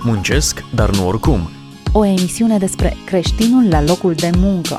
Muncesc, dar nu oricum. O emisiune despre creștinul la locul de muncă.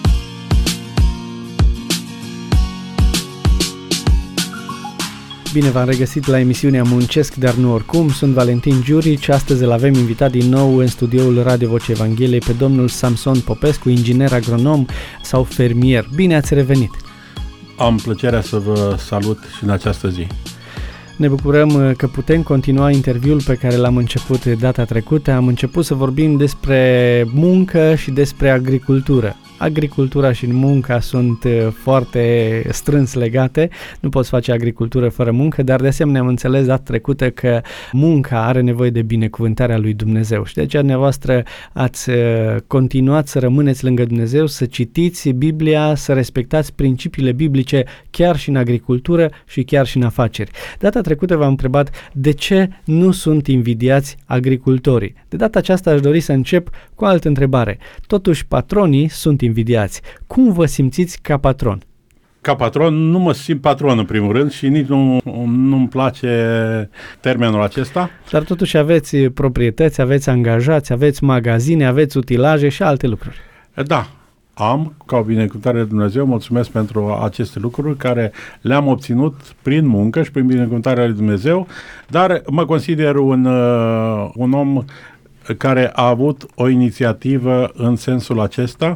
Bine v-am regăsit la emisiunea Muncesc, dar nu oricum. Sunt Valentin Giurici. Astăzi îl avem invitat din nou în studioul Radio Vocea Evangheliei pe domnul Samson Popescu, inginer agronom sau fermier. Bine ați revenit! Am plăcerea să vă salut și în această zi. Ne bucurăm că putem continua interviul pe care l-am început data trecută. Am început să vorbim despre muncă și despre agricultură. Agricultura și munca sunt foarte strâns legate, nu poți face agricultură fără muncă, dar de asemenea am înțeles data trecută că munca are nevoie de binecuvântarea lui Dumnezeu și de aceea dumneavoastră ați continuat să rămâneți lângă Dumnezeu, să citiți Biblia, să respectați principiile biblice chiar și în agricultură și chiar și în afaceri. Data trecută v-am întrebat de ce nu sunt invidiați agricultorii. De data aceasta aș dori să încep cu o altă întrebare. Totuși patronii sunt invidiați. Cum vă simțiți ca patron? Ca patron nu mă simt patron în primul rând și nici nu-mi place termenul acesta. Dar totuși aveți proprietăți, aveți angajați, aveți magazine, aveți utilaje și alte lucruri. Da, am, ca o binecuvântare de Dumnezeu, mulțumesc pentru aceste lucruri care le-am obținut prin muncă și prin binecuvântarea lui Dumnezeu, dar mă consider un om care a avut o inițiativă în sensul acesta,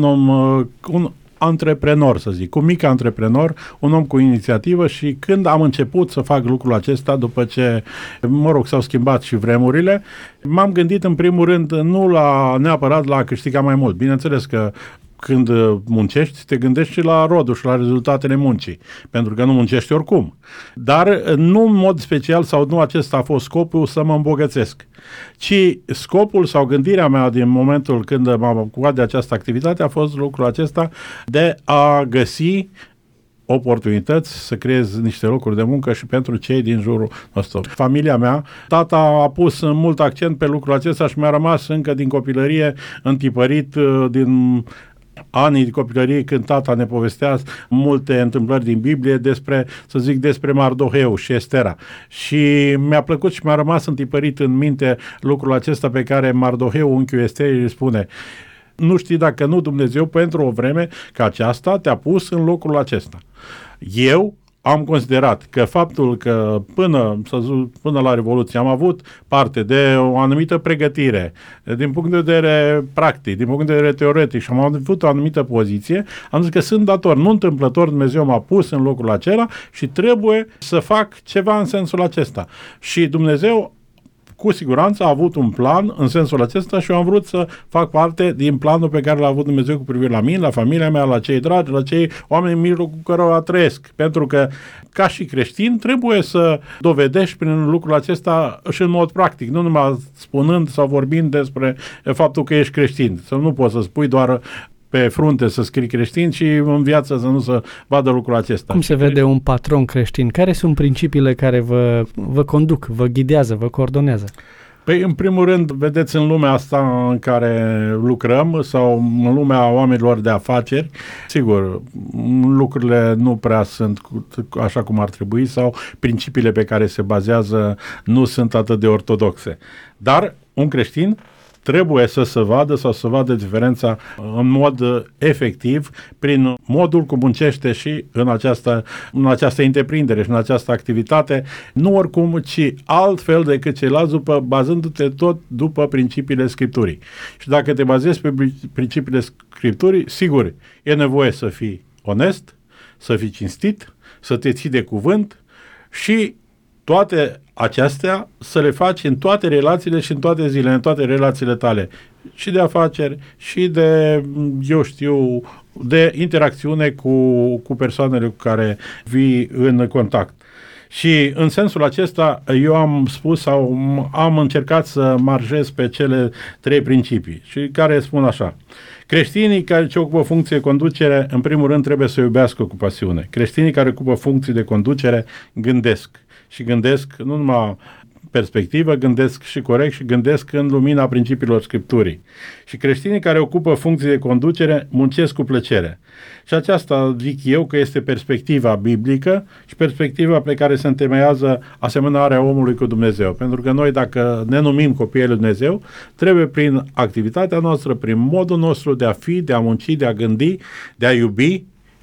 un antreprenor, să zic, un mic antreprenor, un om cu inițiativă și când am început să fac lucrul acesta, după ce, s-au schimbat și vremurile, m-am gândit în primul rând nu neapărat la a câștiga mai mult. Bineînțeles că când muncești, te gândești și la rodul și la rezultatele muncii, pentru că nu muncești oricum. Dar nu în mod special sau nu acesta a fost scopul să mă îmbogățesc, ci scopul sau gândirea mea din momentul când m-am ocupat de această activitate a fost lucrul acesta de a găsi oportunități să creez niște locuri de muncă și pentru cei din jurul nostru. Familia mea, tata a pus mult accent pe lucrul acesta și mi-a rămas încă din copilărie întipărit din anii de copilărie când tata ne povestea multe întâmplări din Biblie despre Mardoheu și Estera. Și mi-a plăcut și mi-a rămas întipărit în minte lucrul acesta pe care Mardoheu, unchiul Esterii, îi spune: nu știi dacă nu Dumnezeu pentru o vreme ca aceasta te-a pus în locul acesta. Eu am considerat că faptul că până la Revoluție am avut parte de o anumită pregătire din punct de vedere practic, din punct de vedere teoretic și am avut o anumită poziție, am zis că sunt dator, nu întâmplător, Dumnezeu m-a pus în locul acela și trebuie să fac ceva în sensul acesta. Și Dumnezeu cu siguranță a avut un plan în sensul acesta și eu am vrut să fac parte din planul pe care l-a avut Dumnezeu cu privire la mine, la familia mea, la cei dragi, la cei oameni în mijlocul cu care trăiesc. Pentru că, ca și creștin, trebuie să dovedești prin lucrul acesta și în mod practic, nu numai spunând sau vorbind despre faptul că ești creștin. Să nu poți să spui doar pe frunte să scrii creștin și în viață să nu se vadă lucrul acesta. Cum se vede un patron creștin? Care sunt principiile care vă conduc, vă ghidează, vă coordonează? Păi, în primul rând, vedeți, în lumea asta în care lucrăm sau în lumea oamenilor de afaceri, sigur, lucrurile nu prea sunt așa cum ar trebui sau principiile pe care se bazează nu sunt atât de ortodoxe. Dar un creștin trebuie să vadă diferența în mod efectiv prin modul cum muncește și în această întreprindere și în această activitate, nu oricum, ci altfel decât ceilalți, bazându-te tot după principiile Scripturii. Și dacă te bazezi pe principiile Scripturii, sigur, e nevoie să fii onest, să fii cinstit, să te ții de cuvânt și toate acestea să le faci în toate relațiile și în toate zilele, în toate relațiile tale, și de afaceri, și de, de interacțiune cu persoanele cu care vii în contact. Și în sensul acesta eu am spus sau am încercat să marjez pe cele 3 principii și care spun așa: creștinii care ce ocupă funcție de conducere, în primul rând trebuie să iubească cu pasiune. Creștinii care ocupă funcții de conducere gândesc. Și gândesc nu numai perspectivă, gândesc și corect și gândesc în lumina principiilor Scripturii. Și creștinii care ocupă funcții de conducere muncesc cu plăcere. Și aceasta zic eu că este perspectiva biblică și perspectiva pe care se întemeiază asemănarea omului cu Dumnezeu. Pentru că noi, dacă ne numim copiii lui Dumnezeu, trebuie prin activitatea noastră, prin modul nostru de a fi, de a munci, de a gândi, de a iubi,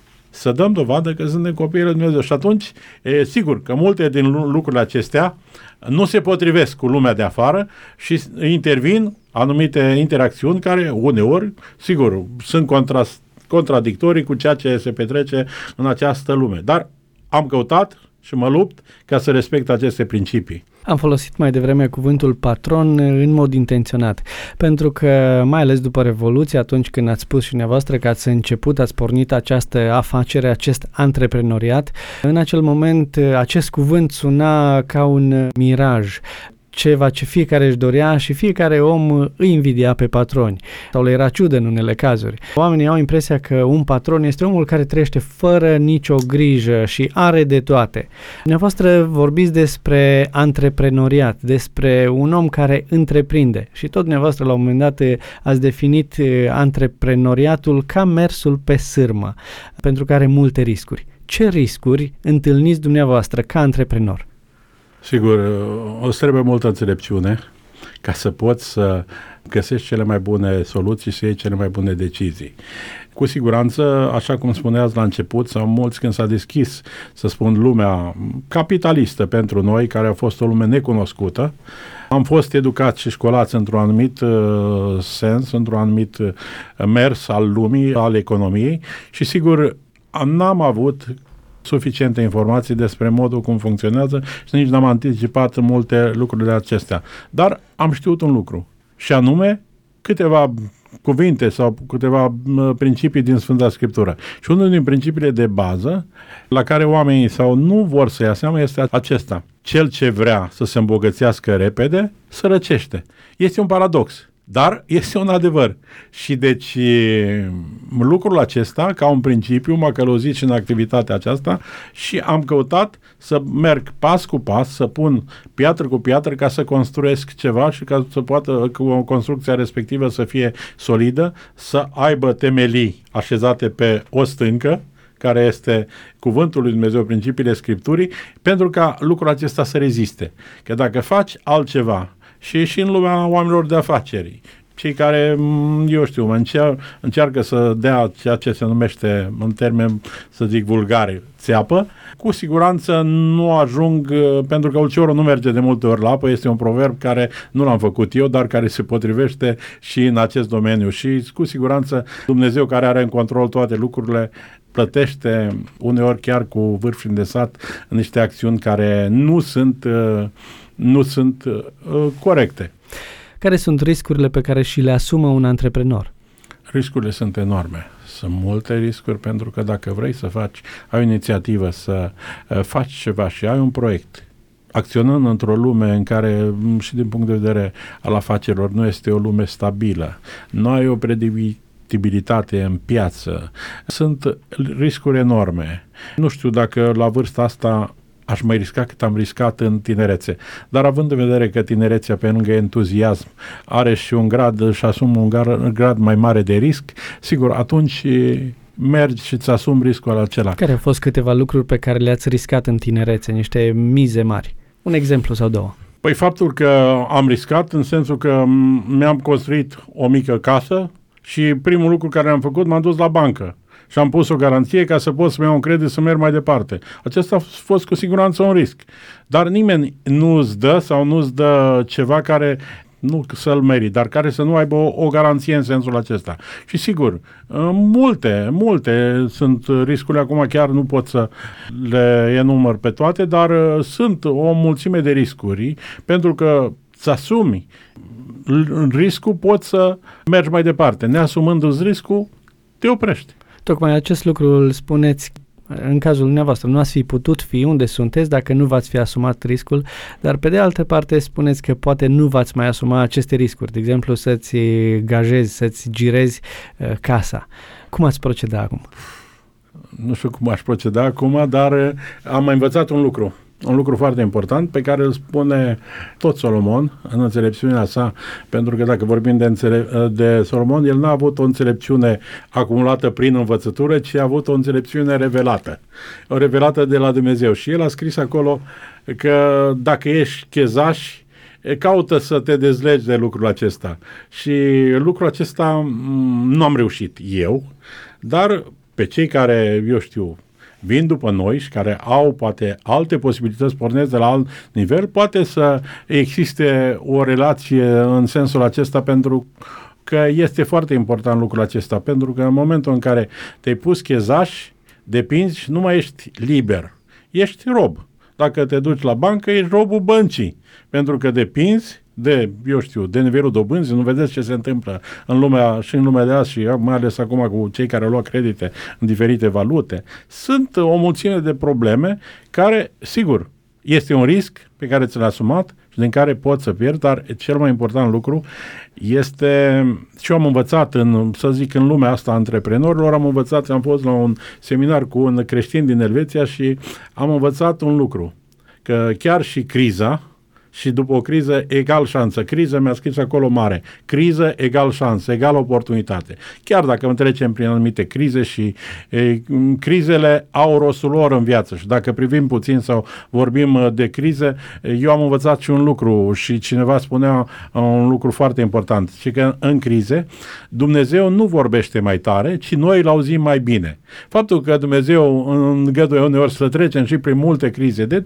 să dăm dovadă că suntem copiii lui Dumnezeu. Și atunci, sigur că multe din lucrurile acestea nu se potrivesc cu lumea de afară și intervin anumite interacțiuni care uneori, sigur, sunt contradictorii cu ceea ce se petrece în această lume. Dar am căutat și mă lupt ca să respect aceste principii. Am folosit mai devreme cuvântul patron în mod intenționat, pentru că, mai ales după Revoluție, atunci când ați spus și dumneavoastră că ați pornit această afacere, acest antreprenoriat, în acel moment acest cuvânt suna ca un miraj, ceva ce fiecare își dorea și fiecare om îi invidia pe patroni sau le era ciudă în unele cazuri. Oamenii au impresia că un patron este omul care trăiește fără nicio grijă și are de toate. Dumneavoastră vorbiți despre antreprenoriat, despre un om care întreprinde și tot dumneavoastră la un moment dat ați definit antreprenoriatul ca mersul pe sârmă, pentru că are multe riscuri. Ce riscuri întâlniți dumneavoastră ca antreprenor? Sigur, o să trebuie multă înțelepciune ca să poți să găsești cele mai bune soluții și să iei cele mai bune decizii. Cu siguranță, așa cum spuneați la început, sau mulți când s-a deschis, să spun, lumea capitalistă pentru noi, care a fost o lume necunoscută, am fost educați și școlați într-un anumit sens, într-un anumit mers al lumii, al economiei și sigur, n-am avut suficiente informații despre modul cum funcționează și nici n-am anticipat multe lucruri de acestea. Dar am știut un lucru și anume câteva cuvinte sau câteva principii din Sfânta Scriptură. Și unul din principiile de bază la care oamenii sau nu vor să ia seama este acesta. Cel ce vrea să se îmbogățească repede, sărăcește. Este un paradox. Dar este un adevăr. Și deci lucrul acesta, ca un principiu, m-a călăuzit și în activitatea aceasta și am căutat să merg pas cu pas, să pun piatră cu piatră ca să construiesc ceva și ca să poată construcția respectivă să fie solidă, să aibă temelii așezate pe o stâncă, care este cuvântul lui Dumnezeu, principiile Scripturii, pentru ca lucrul acesta să reziste. Că dacă faci altceva și în lumea oamenilor de afaceri, cei care, eu știu, încearcă să dea ceea ce se numește, în termeni, să zic, vulgari, țeapă, cu siguranță nu ajung, pentru că ulciorul nu merge de multe ori la apă, este un proverb care nu l-am făcut eu, dar care se potrivește și în acest domeniu. Și cu siguranță Dumnezeu, care are în control toate lucrurile, plătește uneori chiar cu vârf îndesat niște acțiuni care nu sunt corecte. Care sunt riscurile pe care și le asumă un antreprenor? Riscurile sunt enorme. Sunt multe riscuri pentru că dacă vrei să ai o inițiativă, să faci ceva și ai un proiect, acționând într-o lume în care, și din punct de vedere al afacerilor, nu este o lume stabilă, nu ai o predictibilitate în piață, sunt riscuri enorme. Nu știu dacă la vârsta asta aș mai risca cât am riscat în tinerețe. Dar având în vedere că tinerețea, pe lângă entuziasm, are și un grad, și asumă un grad mai mare de risc, sigur, atunci mergi și îți asumi riscul acela. Care au fost câteva lucruri pe care le-ați riscat în tinerețe, niște mize mari? Un exemplu sau două? Păi faptul că am riscat în sensul că mi-am construit o mică casă și primul lucru care am făcut, m-am dus la bancă și am pus o garanție ca să pot să-mi iau un credit să merg mai departe. Acesta a fost cu siguranță un risc. Dar nimeni nu îți dă sau nu îți dă ceva care nu să-l meriți, dar care să nu aibă o garanție în sensul acesta. Și sigur, multe sunt riscurile, acum chiar nu pot să le enumăr pe toate, dar sunt o mulțime de riscuri, pentru că să asumi riscul, poți să mergi mai departe. Neasumându-ți riscul, te oprești. Tocmai acest lucru îl spuneți în cazul dumneavoastră. Nu ați fi putut fi unde sunteți dacă nu v-ați fi asumat riscul, dar pe de altă parte spuneți că poate nu v-ați mai asuma aceste riscuri. De exemplu, să-ți gajezi, să-ți girezi casa. Cum ați proceda acum? Nu știu cum aș proceda acum, dar am mai învățat un lucru. un lucru foarte important pe care îl spune tot Solomon în înțelepciunea sa, pentru că dacă vorbim de Solomon, el n-a avut o înțelepciune acumulată prin învățătură, ci a avut o înțelepciune revelată de la Dumnezeu. Și el a scris acolo că dacă ești chezaș, caută să te dezlegi de lucrul acesta. Și lucrul acesta nu am reușit eu, dar pe cei care, eu știu, vin după noi și care au poate alte posibilități, pornesc de la alt nivel, poate să existe o relație în sensul acesta, pentru că este foarte important lucrul acesta, pentru că în momentul în care te-ai pus chezaș, depinzi, nu mai ești liber, ești rob. Dacă te duci la bancă, ești robul băncii, pentru că depinzi de nivelul dobânzii. Nu vedeți ce se întâmplă în lumea de azi și mai ales acum cu cei care au luat credite în diferite valute. Sunt o mulțime de probleme care, sigur, este un risc pe care ți l-ai asumat și din care poți să pierzi, dar cel mai important lucru este, și eu am învățat în lumea asta a antreprenorilor, am fost la un seminar cu un creștin din Elveția și am învățat un lucru, că chiar și criza, și după o criză egal șansă. Criză mi-a scris acolo mare. Criză egal șansă, egal oportunitate. Chiar dacă trecem prin anumite crize și crizele au rostul lor în viață și dacă privim puțin sau vorbim de crize, eu am învățat și un lucru și cineva spunea un lucru foarte important, și că în crize Dumnezeu nu vorbește mai tare, ci noi îl auzim mai bine. Faptul că Dumnezeu îngăduie uneori să trecem și prin multe crize de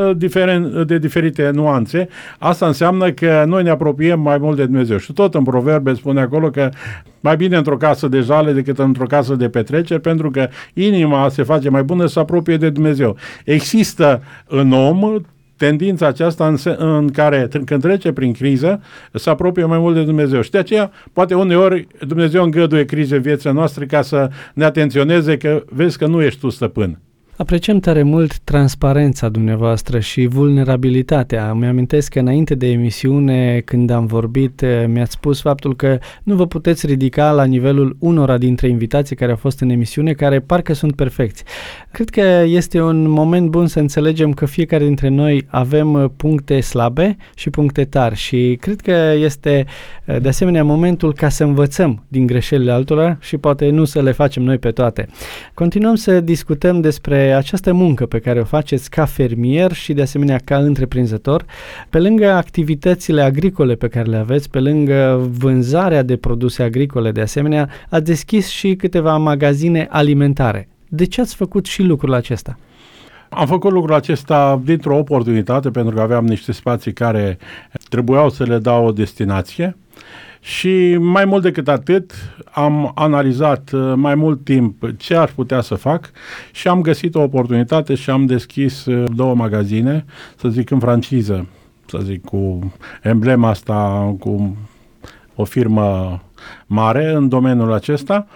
diferite nuanțe, asta înseamnă că noi ne apropiem mai mult de Dumnezeu. Și tot în Proverbe spune acolo că mai bine într-o casă de jale decât într-o casă de petreceri, pentru că inima se face mai bună să se apropie de Dumnezeu. Există în om tendința aceasta în care, când trece prin criză, se apropie mai mult de Dumnezeu. Și de aceea, poate uneori, Dumnezeu îngăduie crize în viața noastră ca să ne atenționeze că vezi că nu ești tu stăpân. Apreciem tare mult transparența dumneavoastră și vulnerabilitatea. Îmi amintesc că înainte de emisiune, când am vorbit, mi-ați spus faptul că nu vă puteți ridica la nivelul unora dintre invitații care au fost în emisiune, care parcă sunt perfecți. Cred că este un moment bun să înțelegem că fiecare dintre noi avem puncte slabe și puncte tari și cred că este de asemenea momentul ca să învățăm din greșelile altora și poate nu să le facem noi pe toate. Continuăm să discutăm despre această muncă pe care o faceți ca fermier și de asemenea ca întreprinzător, pe lângă activitățile agricole pe care le aveți, pe lângă vânzarea de produse agricole, de asemenea, ați deschis și câteva magazine alimentare. De ce ați făcut și lucrul acesta? Am făcut lucrul acesta dintr-o oportunitate, pentru că aveam niște spații care trebuiau să le dau o destinație. Și mai mult decât atât, am analizat mai mult timp ce aș putea să fac și am găsit o oportunitate și am deschis 2 magazine, să zic în franciză, să zic cu emblema asta, cu o firmă mare în domeniul acesta.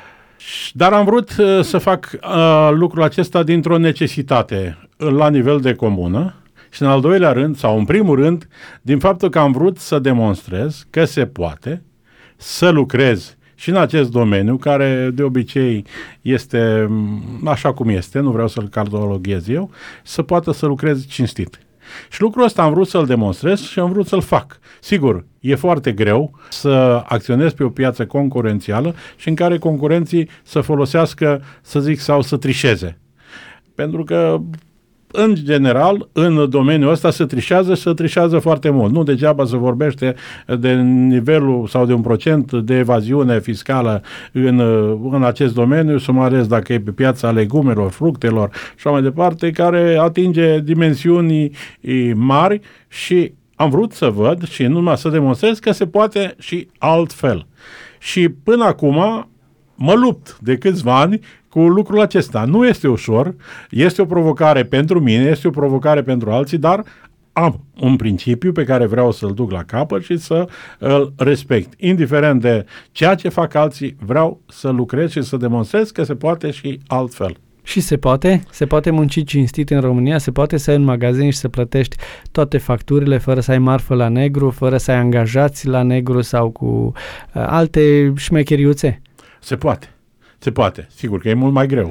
Dar am vrut să fac lucrul acesta dintr-o necesitate la nivel de comună. Și în al doilea rând, sau în primul rând, din faptul că am vrut să demonstrez că se poate să lucrez și în acest domeniu, care de obicei este așa cum este, nu vreau să-l cataloghez eu, să poată să lucrez cinstit. Și lucrul ăsta am vrut să-l demonstrez și am vrut să-l fac. Sigur, e foarte greu să acționezi pe o piață concurențială și în care concurenții să folosească, să zic, sau să trișeze. Pentru că în general, în domeniul ăsta se trișează foarte mult. Nu degeaba se vorbește de nivelul sau de un procent de evaziune fiscală în acest domeniu, să mai ales dacă e pe piața legumelor, fructelor și așa mai departe, care atinge dimensiuni mari și am vrut să văd și numai să demonstrez că se poate și altfel. Și până acum mă lupt de câțiva ani cu lucrul acesta. Nu este ușor, este o provocare pentru mine, este o provocare pentru alții, dar am un principiu pe care vreau să-l duc la capăt și să îl respect. Indiferent de ceea ce fac alții, vreau să lucrez și să demonstrez că se poate și altfel. Și se poate? Se poate munci cinstit în România? Se poate să ai în magazin și să plătești toate facturile fără să ai marfă la negru, fără să ai angajați la negru sau cu alte șmecheriuțe? Se poate. Se poate. Sigur că e mult mai greu.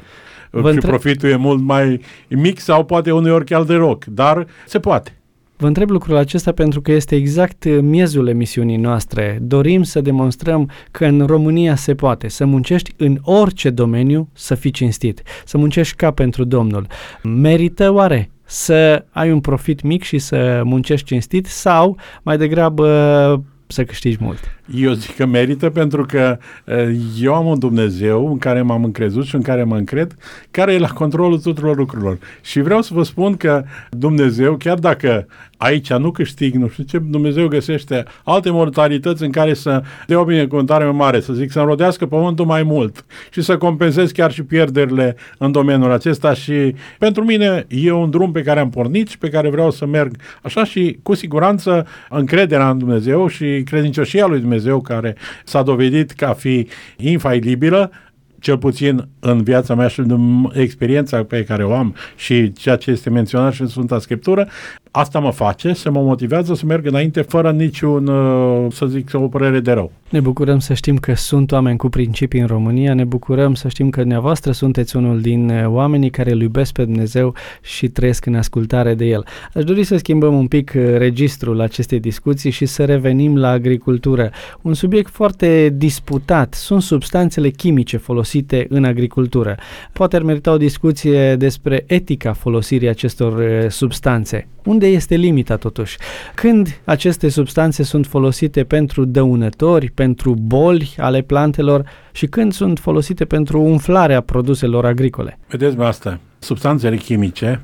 profitul e mult mai mic sau poate uneori chiar deloc, dar se poate. Vă întreb lucrul acesta pentru că este exact miezul emisiunii noastre. Dorim să demonstrăm că în România se poate să muncești în orice domeniu, să fii cinstit, să muncești ca pentru Domnul. Merită oare să ai un profit mic și să muncești cinstit sau mai degrabă să câștigi mult? Eu zic că merită pentru că eu am un Dumnezeu în care m-am încrezut și în care mă încred, care e la controlul tuturor lucrurilor. Și vreau să vă spun că Dumnezeu, chiar dacă aici nu câștig, nu știu ce, Dumnezeu găsește alte modalități în care să dea o binecuvântare mai mare, să zic, să înrodească pământul mai mult și să compensez chiar și pierderile în domeniul acesta. Și pentru mine e un drum pe care am pornit și pe care vreau să merg așa și cu siguranță încrederea în Dumnezeu și credincioșia lui Dumnezeu, care s-a dovedit ca fi infailibilă, cel puțin în viața mea și în experiența pe care o am și ceea ce este menționat și în Sfânta Scriptură, asta mă face, să mă motivează să merg înainte fără niciun, să zic, o părere de rău. Ne bucurăm să știm că sunt oameni cu principii în România, ne bucurăm să știm că dumneavoastră sunteți unul din oamenii care îl iubesc pe Dumnezeu și trăiesc în ascultare de El. Aș dori să schimbăm un pic registrul acestei discuții și să revenim la agricultură. Un subiect foarte disputat sunt substanțele chimice folosite în agricultură. Poate ar merita o discuție despre etica folosirii acestor substanțe. Unde este limita totuși? Când aceste substanțe sunt folosite pentru dăunători, pentru boli ale plantelor și când sunt folosite pentru umflarea produselor agricole? Vedeți-mă asta, substanțele chimice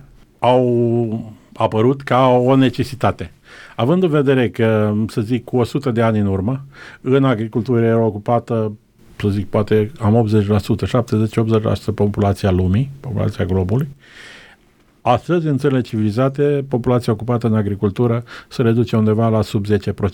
au apărut ca o necesitate. Având în vedere că, să zic, cu 100 de ani în urmă, în agricultură era ocupată, să zic, poate am 80%, 70-80% populația lumii, populația globului. Astăzi, în țările civilizate, populația ocupată în agricultură se reduce undeva la sub 10%.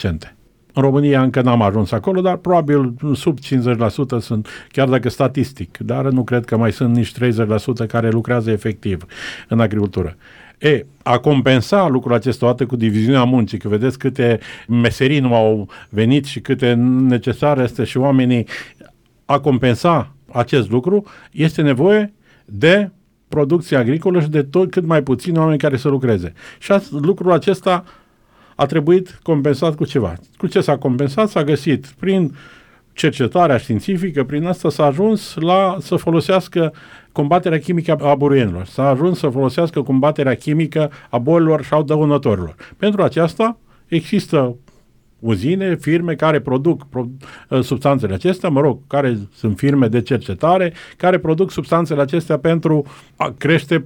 În România încă n-am ajuns acolo, dar probabil sub 50% sunt, chiar dacă statistic, dar nu cred că mai sunt nici 30% care lucrează efectiv în agricultură. A compensa lucrul acesta odată cu diviziunea muncii, că vedeți câte meserii nu au venit și câte necesare este și oamenii, a compensa acest lucru, este nevoie de producție agricolă și de tot cât mai puțini oameni care să lucreze. Și lucrul acesta a trebuit compensat cu ceva. Cu ce s-a compensat? S-a găsit prin cercetarea științifică, prin asta s-a ajuns la să folosească combaterea chimică a buruienilor. S-a ajuns să folosească combaterea chimică a bolilor și a dăunătorilor. Pentru aceasta există uzine, firme care produc substanțele acestea, care sunt firme de cercetare, care produc substanțele acestea pentru a crește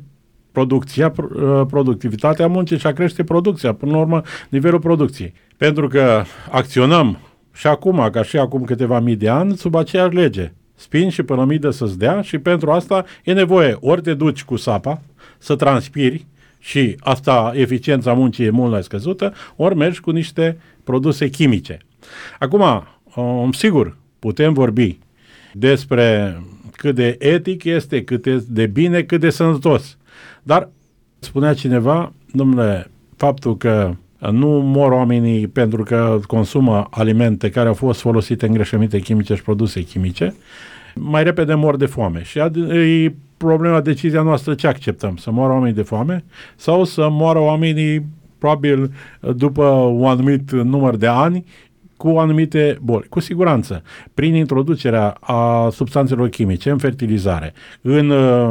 productivitatea muncii și a crește producția, până la urmă, nivelul producției. Pentru că acționăm și acum, ca și acum câteva mii de ani, sub aceeași lege. Spin și pălămidă să-ți dea și pentru asta e nevoie ori te duci cu sapa, să transpiri și asta, eficiența muncii e mult mai scăzută, ori mergi cu niște produse chimice. Acum, sigur, putem vorbi despre cât de etic este, cât de bine, cât de sănătos. Dar spunea cineva, domnule, faptul că nu mor oamenii pentru că consumă alimente care au fost folosite îngrășăminte chimice și produse chimice, mai repede mor de foame. Și e problema, decizia noastră, ce acceptăm? Să moară oamenii de foame sau să moară oamenii probabil după un anumit număr de ani cu anumite boli. Cu siguranță, prin introducerea a substanțelor chimice în fertilizare, în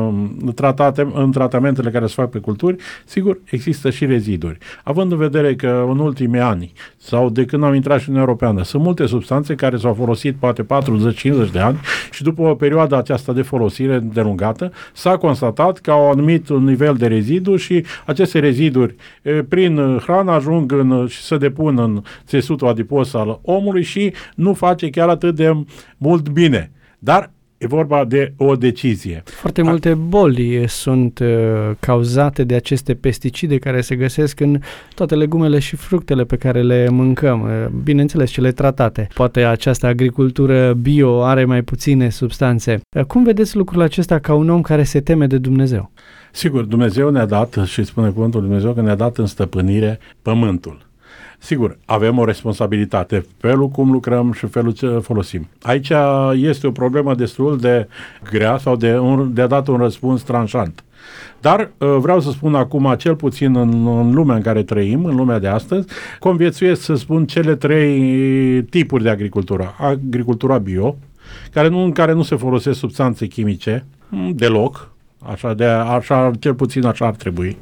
tratamentele care se fac pe culturi, sigur, există și reziduri. Având în vedere că în ultimii ani, sau de când am intrat și în Uniunea Europeană, sunt multe substanțe care s-au folosit poate 40-50 de ani și după o perioadă aceasta de folosire îndelungată, s-a constatat că au anumit un nivel de rezidu și aceste reziduri prin hrană ajung și se depun în țesutul adipos al omului și nu face chiar atât de mult bine. Dar e vorba de o decizie. Foarte multe boli sunt cauzate de aceste pesticide care se găsesc în toate legumele și fructele pe care le mâncăm, bineînțeles cele tratate. Poate această agricultură bio are mai puține substanțe. Cum vedeți lucrul acesta ca un om care se teme de Dumnezeu? Sigur, Dumnezeu ne-a dat, și spune cuvântul Dumnezeu că ne-a dat în stăpânire pământul. Sigur, avem o responsabilitate, felul cum lucrăm și felul ce folosim. Aici este o problemă destul de grea sau de a dat un răspuns tranșant. Dar vreau să spun acum, cel puțin în lumea în care trăim, în lumea de astăzi, conviețuiesc să spun cele 3 tipuri de agricultură. Agricultura bio, în care nu se folosesc substanțe chimice deloc, așa cel puțin așa ar trebui.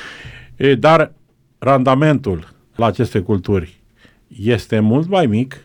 Dar randamentul la aceste culturi este mult mai mic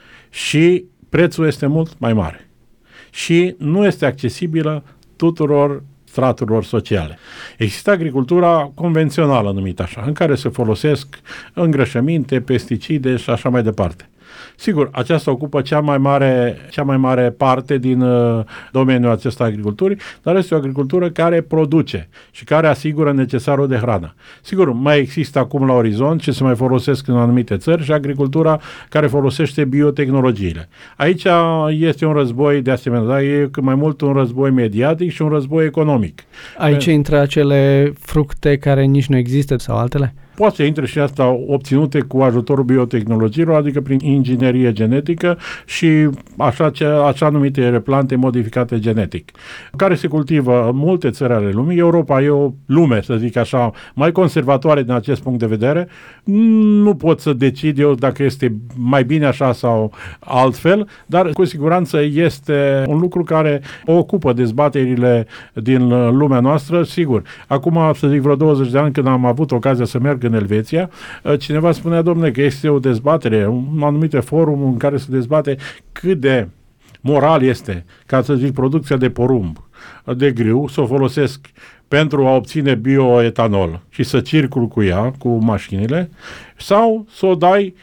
și prețul este mult mai mare. Și nu este accesibilă tuturor straturilor sociale. Există agricultura convențională, numită așa, în care se folosesc îngrășăminte, pesticide și așa mai departe. Sigur, aceasta ocupă cea mai mare parte din domeniul acesta agriculturii, dar este o agricultură care produce și care asigură necesarul de hrană. Sigur, mai există acum la orizont și se mai folosesc în anumite țări și agricultura care folosește biotehnologiile. Aici este un război de asemenea, dar e mai mult un război mediatic și un război economic. Aici intră acele fructe care nici nu există sau altele? Poate să intre și asta obținute cu ajutorul biotehnologiilor, adică prin inginerie genetică și așa numite plante modificate genetic, care se cultivă în multe țări ale lumii. Europa e o lume, să zic așa, mai conservatoare din acest punct de vedere. Nu pot să decid eu dacă este mai bine așa sau altfel, dar cu siguranță este un lucru care ocupă dezbaterile din lumea noastră, sigur. Acum, să zic, vreo 20 de ani, când am avut ocazia să merg în Elveția, cineva spunea, domnule, că este o dezbatere, un anumite forum în care se dezbate cât de moral este, ca să zic, producția de porumb, de grâu, să o folosesc pentru a obține bioetanol și să circul cu ea, cu mașinile, sau să o dai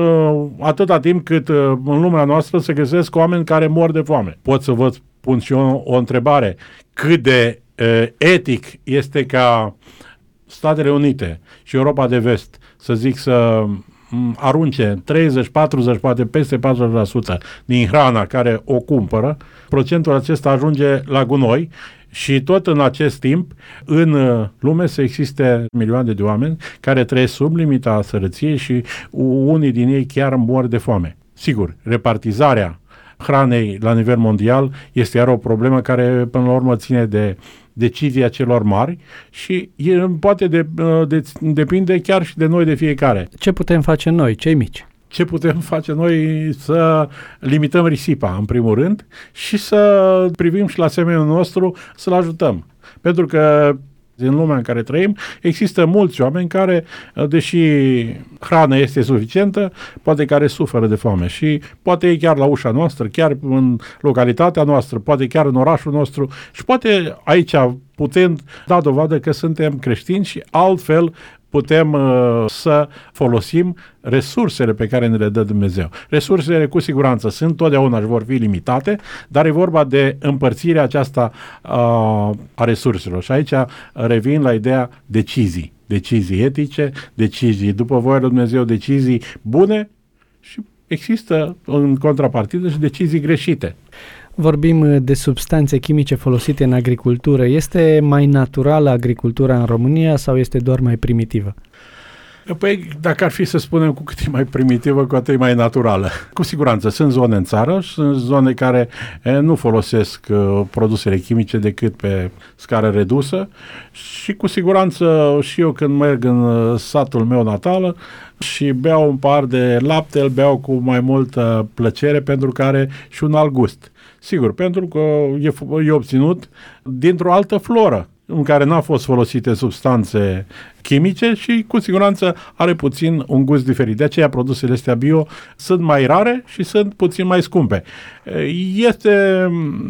atâta timp cât în lumea noastră se găsesc oameni care mor de foame. Pot să vă pun și eu o întrebare. Cât de etic este ca Statele Unite și Europa de Vest, să zic, să arunce 30, 40, poate peste 40% din hrana care o cumpără, procentul acesta ajunge la gunoi și tot în acest timp în lume să existe milioane de oameni care trăiesc sub limita sărăției și unii din ei chiar mor de foame. Sigur, repartizarea hranei la nivel mondial este iar o problemă care până la urmă ține de decizia celor mari și poate depinde chiar și de noi, de fiecare. Ce putem face noi, cei mici? Ce putem face noi? Să limităm risipa, în primul rând, și să privim și la semenul nostru, să-l ajutăm. Pentru că în lumea în care trăim, există mulți oameni care, deși hrana este suficientă, poate care suferă de foame și poate e chiar la ușa noastră, chiar în localitatea noastră, poate chiar în orașul nostru și poate aici putem da dovadă că suntem creștini și altfel putem să folosim resursele pe care ne le dă Dumnezeu. Resursele cu siguranță sunt totdeauna și vor fi limitate, dar e vorba de împărțirea aceasta a resurselor. Și aici revin la ideea decizii. Decizii etice, decizii după voia lui Dumnezeu, decizii bune și există în contrapartidă și decizii greșite. Vorbim de substanțe chimice folosite în agricultură. Este mai naturală agricultura în România sau este doar mai primitivă? Păi, dacă ar fi să spunem cu cât e mai primitivă, cu atât e mai naturală. Cu siguranță, sunt zone în țară, sunt zone care nu folosesc produsele chimice decât pe scară redusă și cu siguranță și eu când merg în satul meu natal și beau un pahar de lapte, îl beau cu mai multă plăcere pentru că are și un alt gust. Sigur, pentru că e obținut dintr-o altă floră în care n-au fost folosite substanțe chimice și cu siguranță are puțin un gust diferit. De aceea produsele astea bio sunt mai rare și sunt puțin mai scumpe. Este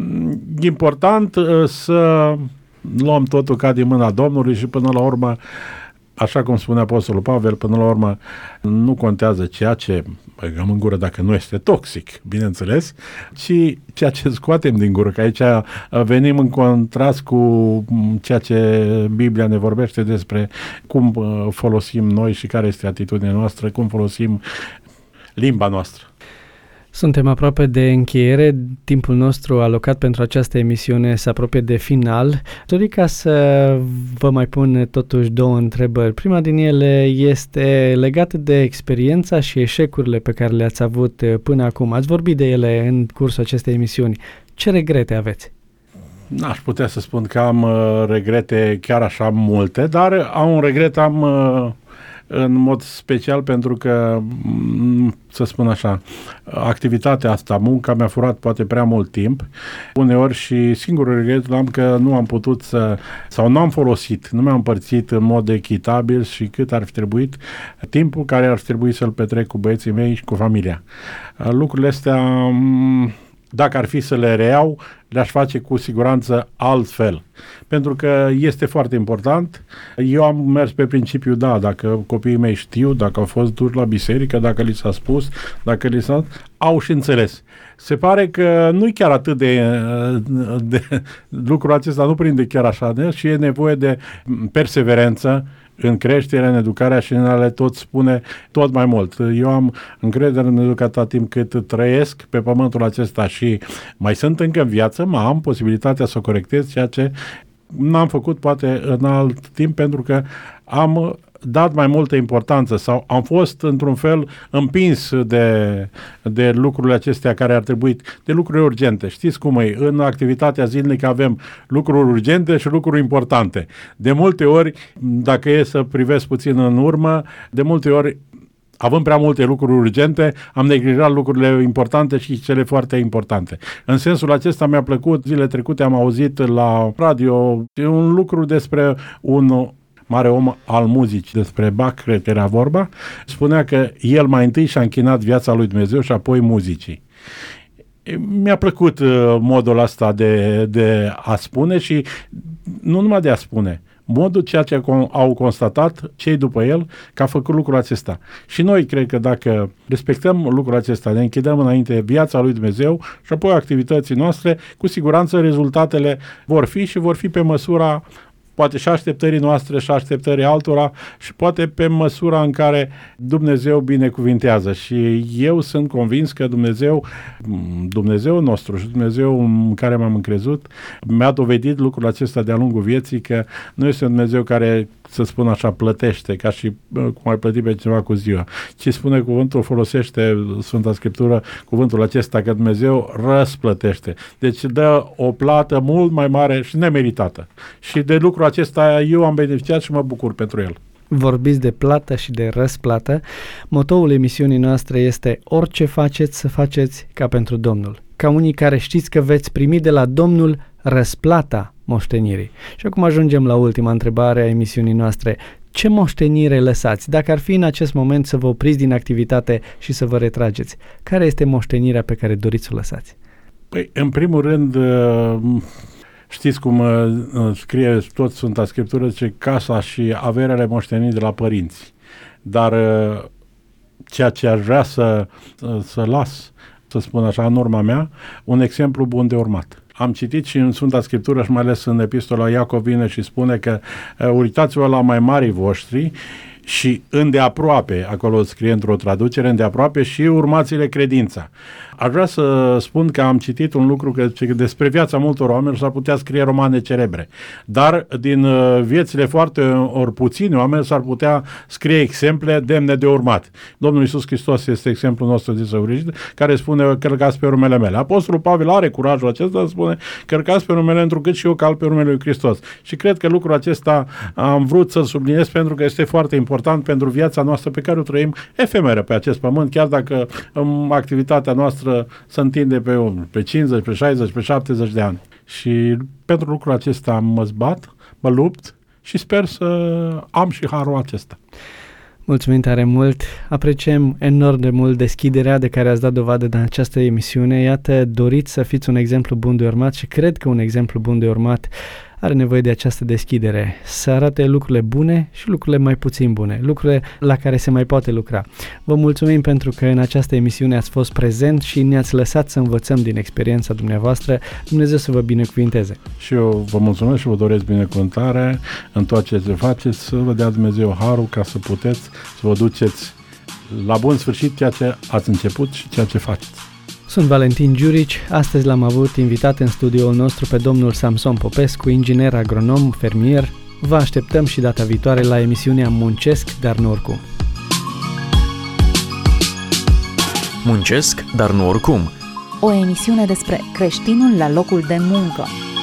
important să luăm totul ca din mâna Domnului și până la urmă, așa cum spune Apostolul Pavel, până la urmă nu contează ceea ce băgăm în gură dacă nu este toxic, bineînțeles, ci ceea ce scoatem din gură, că aici venim în contrast cu ceea ce Biblia ne vorbește despre cum folosim noi și care este atitudinea noastră, cum folosim limba noastră. Suntem aproape de încheiere, timpul nostru alocat pentru această emisiune se apropie de final. Dori ca să vă mai pun totuși 2 întrebări. Prima din ele este legată de experiența și eșecurile pe care le-ați avut până acum. Ați vorbit de ele în cursul acestei emisiuni. Ce regrete aveți? N-aș putea să spun că am regrete chiar așa multe, dar un regret am în mod special pentru că, să spun așa, activitatea asta, munca mi-a furat poate prea mult timp. Uneori și singurul regret l-am că nu am putut sau nu am folosit, nu mi-am împărțit în mod echitabil și cât ar fi trebuit timpul care ar fi trebuit să-l petrec cu băieții mei și cu familia. Lucrurile astea, dacă ar fi să le reiau, le-aș face cu siguranță altfel. Pentru că este foarte important. Eu am mers pe principiu, dacă copiii mei știu, dacă au fost duși la biserică, dacă li s-a spus, dacă li s-a... au și înțeles. Se pare că nu e chiar atât de lucrul acesta, nu prinde chiar așa, și e nevoie de perseverență în creștere, în educarea și în a le tot spune tot mai mult. Eu am încredere în Dumnezeu că atâta timp cât trăiesc pe pământul acesta și mai sunt încă în viață, am posibilitatea să o corectez, ceea ce n-am făcut poate în alt timp pentru că am dat mai multă importanță sau am fost într-un fel împins de lucrurile acestea care ar trebui, de lucruri urgente. Știți cum e? În activitatea zilnică avem lucruri urgente și lucruri importante. De multe ori, dacă e să privesc puțin în urmă, de multe ori având prea multe lucruri urgente, am neglijat lucrurile importante și cele foarte importante. În sensul acesta mi-a plăcut, zilele trecute am auzit la radio un lucru despre un mare om al muzicii, despre Bach, cred că era vorba, spunea că el mai întâi și-a închinat viața lui Dumnezeu și apoi muzicii. Mi-a plăcut modul ăsta de a spune și nu numai de a spune, modul ceea ce au constatat cei după el că a făcut lucrul acesta. Și noi cred că dacă respectăm lucrul acesta, ne închidăm înainte viața lui Dumnezeu și apoi activității noastre, cu siguranță rezultatele vor fi pe măsura poate și așteptării noastre și așteptării altora și poate pe măsura în care Dumnezeu binecuvintează. Și eu sunt convins că Dumnezeu nostru și Dumnezeu în care m-am încrezut mi-a dovedit lucrul acesta de-a lungul vieții, că nu este un Dumnezeu care, să spun așa, plătește ca și cum ai plăti pe cineva cu ziua, ci spune cuvântul, folosește Sfânta Scriptură cuvântul acesta că Dumnezeu răsplătește. Deci dă o plată mult mai mare și nemeritată. Și de lucrul acesta eu am beneficiat și mă bucur pentru el. Vorbiți de plată și de răsplată. Motoul emisiunii noastre este: orice faceți, să faceți ca pentru Domnul. Ca unii care știți că veți primi de la Domnul răsplata moștenirii. Și acum ajungem la ultima întrebare a emisiunii noastre. Ce moștenire lăsați? Dacă ar fi în acest moment să vă opriți din activitate și să vă retrageți, care este moștenirea pe care doriți să o lăsați? Păi, în primul rând, știți cum scrie tot Sfânta Scriptură, zice casa și averea moștenite de la părinți. Dar ceea ce aș vrea să las, să spun așa, în urma mea, un exemplu bun de urmat. Am citit și în Sfânta Scriptură și mai ales în Epistola Iacov vine și spune că uitați-vă la mai marii voștri și îndeaproape, acolo scrie într-o traducere, îndeaproape și urmați-le credința. Aș vrea să spun că am citit un lucru că despre viața multor oameni s-ar putea scrie romane celebre, dar din viețile foarte ori puțini oameni s-ar putea scrie exemple demne de urmat. Domnul Iisus Hristos este exemplul nostru desăvârșit, care spune: călcați pe urmele mele. Apostolul Pavel are curajul acesta să spune: călcați pe urmele, întrucât și eu calc pe urmele lui Hristos. Și cred că lucrul acesta am vrut să-l subliniez pentru că este foarte important pentru viața noastră pe care o trăim efemeră pe acest pământ, chiar dacă activitatea noastră se întinde pe 50, pe 60, pe 70 de ani. Și pentru lucrul acesta mă zbat, mă lupt și sper să am și harul acesta. Mulțumim tare mult, apreciem enorm de mult deschiderea de care ați dat dovadă în această emisiune. Iată, doriți să fiți un exemplu bun de urmat și cred că un exemplu bun de urmat are nevoie de această deschidere, să arate lucrurile bune și lucrurile mai puțin bune, lucrurile la care se mai poate lucra. Vă mulțumim pentru că în această emisiune ați fost prezent și ne-ați lăsat să învățăm din experiența dumneavoastră. Dumnezeu să vă binecuvinteze. Și eu vă mulțumesc și vă doresc binecuvântare în tot ce faceți, să vă dea Dumnezeu harul ca să puteți să vă duceți la bun sfârșit ceea ce ați început și ceea ce faceți. Sunt Valentin Giurici, astăzi l-am avut invitat în studioul nostru pe domnul Samson Popescu, inginer agronom, fermier. Vă așteptăm și data viitoare la emisiunea Muncesc, dar nu oricum. Muncesc, dar nu oricum. O emisiune despre creștinul la locul de muncă.